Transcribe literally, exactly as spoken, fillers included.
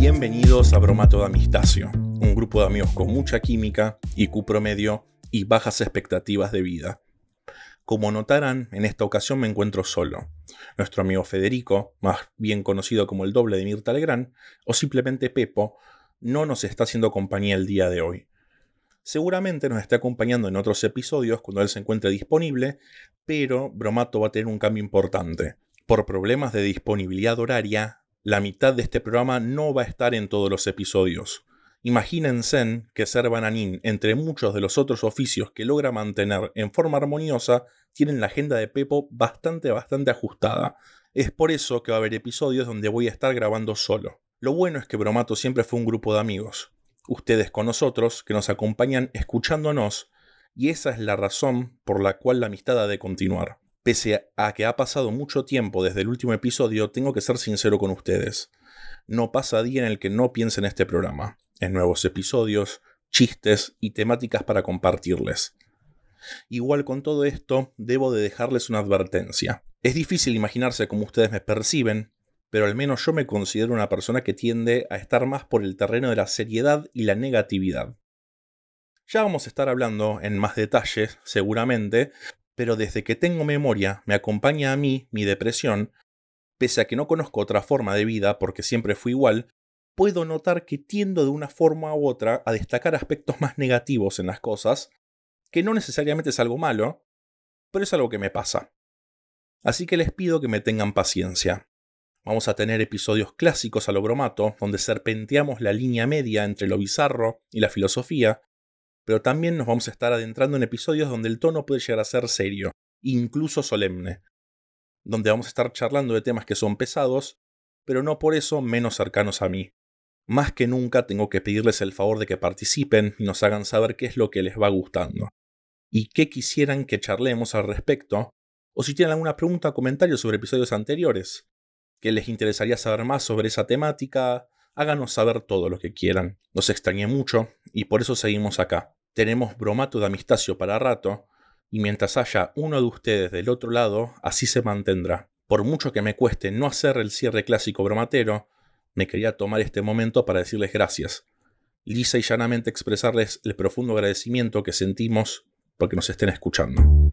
Bienvenidos a Bromato de Amistasio, un grupo de amigos con mucha química, I Q promedio y bajas expectativas de vida. Como notarán, en esta ocasión me encuentro solo. Nuestro amigo Federico, más bien conocido como el doble de Mirta Legrand, o simplemente Pepo, no nos está haciendo compañía el día de hoy. Seguramente nos está acompañando en otros episodios cuando él se encuentre disponible, pero Bromato va a tener un cambio importante. Por problemas de disponibilidad horaria, la mitad de este programa no va a estar en todos los episodios. Imagínense que ser bananín, entre muchos de los otros oficios que logra mantener en forma armoniosa, tienen la agenda de Pepo bastante, bastante ajustada. Es por eso que va a haber episodios donde voy a estar grabando solo. Lo bueno es que Bromato siempre fue un grupo de amigos. Ustedes con nosotros, que nos acompañan escuchándonos, y esa es la razón por la cual la amistad ha de continuar. Pese a que ha pasado mucho tiempo desde el último episodio, tengo que ser sincero con ustedes. No pasa día en el que no piense en este programa, en nuevos episodios, chistes y temáticas para compartirles. Igual con todo esto, debo de dejarles una advertencia. Es difícil imaginarse cómo ustedes me perciben, pero al menos yo me considero una persona que tiende a estar más por el terreno de la seriedad y la negatividad. Ya vamos a estar hablando en más detalles, seguramente, pero desde que tengo memoria me acompaña a mí mi depresión, pese a que no conozco otra forma de vida porque siempre fui igual, puedo notar que tiendo de una forma u otra a destacar aspectos más negativos en las cosas, que no necesariamente es algo malo, pero es algo que me pasa. Así que les pido que me tengan paciencia. Vamos a tener episodios clásicos a lo Bromato, donde serpenteamos la línea media entre lo bizarro y la filosofía, pero también nos vamos a estar adentrando en episodios donde el tono puede llegar a ser serio, incluso solemne, donde vamos a estar charlando de temas que son pesados, pero no por eso menos cercanos a mí. Más que nunca tengo que pedirles el favor de que participen y nos hagan saber qué es lo que les va gustando, y qué quisieran que charlemos al respecto, o si tienen alguna pregunta o comentario sobre episodios anteriores, que les interesaría saber más sobre esa temática, háganos saber todo lo que quieran. Nos extrañé mucho y por eso seguimos acá. Tenemos Bromato de Amistasio para rato, y mientras haya uno de ustedes del otro lado, así se mantendrá. Por mucho que me cueste no hacer el cierre clásico bromatero, me quería tomar este momento para decirles gracias. Lisa y llanamente expresarles el profundo agradecimiento que sentimos porque nos estén escuchando.